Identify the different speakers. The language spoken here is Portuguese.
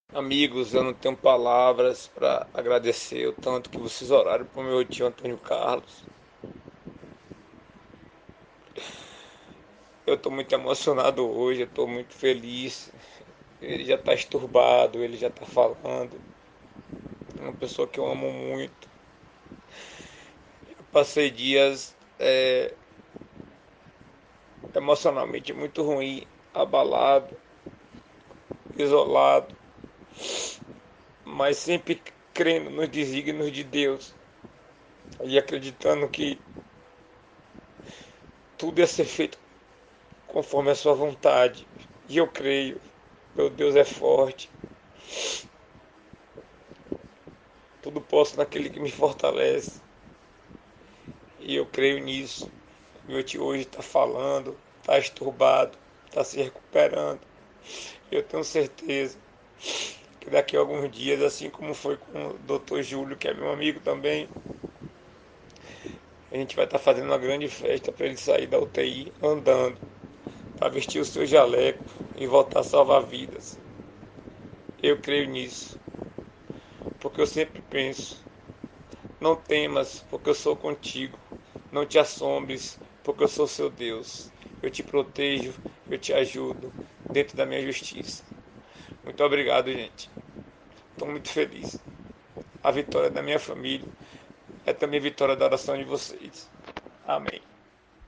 Speaker 1: Amigos, eu não tenho palavras para agradecer o tanto que vocês oraram para o meu tio Antônio Carlos. Eu estou muito emocionado hoje, eu estou muito feliz. Ele já está esturbado, ele já está falando. É uma pessoa que eu amo muito. Eu passei dias emocionalmente muito ruim, abalado, isolado, mas sempre crendo nos desígnios de Deus e acreditando que tudo ia ser feito conforme a sua vontade. E eu creio, meu Deus é forte. Tudo posso naquele que me fortalece. E eu creio nisso. Meu tio hoje está falando, está esturbado, está se recuperando. Eu tenho certeza que daqui a alguns dias, assim como foi com o Dr. Júlio, que é meu amigo também, a gente vai estar fazendo uma grande festa para ele sair da UTI andando, para vestir o seu jaleco e voltar a salvar vidas. Eu creio nisso, porque eu sempre penso: não temas, porque eu sou contigo. Não te assombres, porque eu sou seu Deus. Eu te protejo, eu te ajudo dentro da minha justiça. Muito obrigado, gente. Estou muito feliz. A vitória da minha família é também a vitória da oração de vocês. Amém.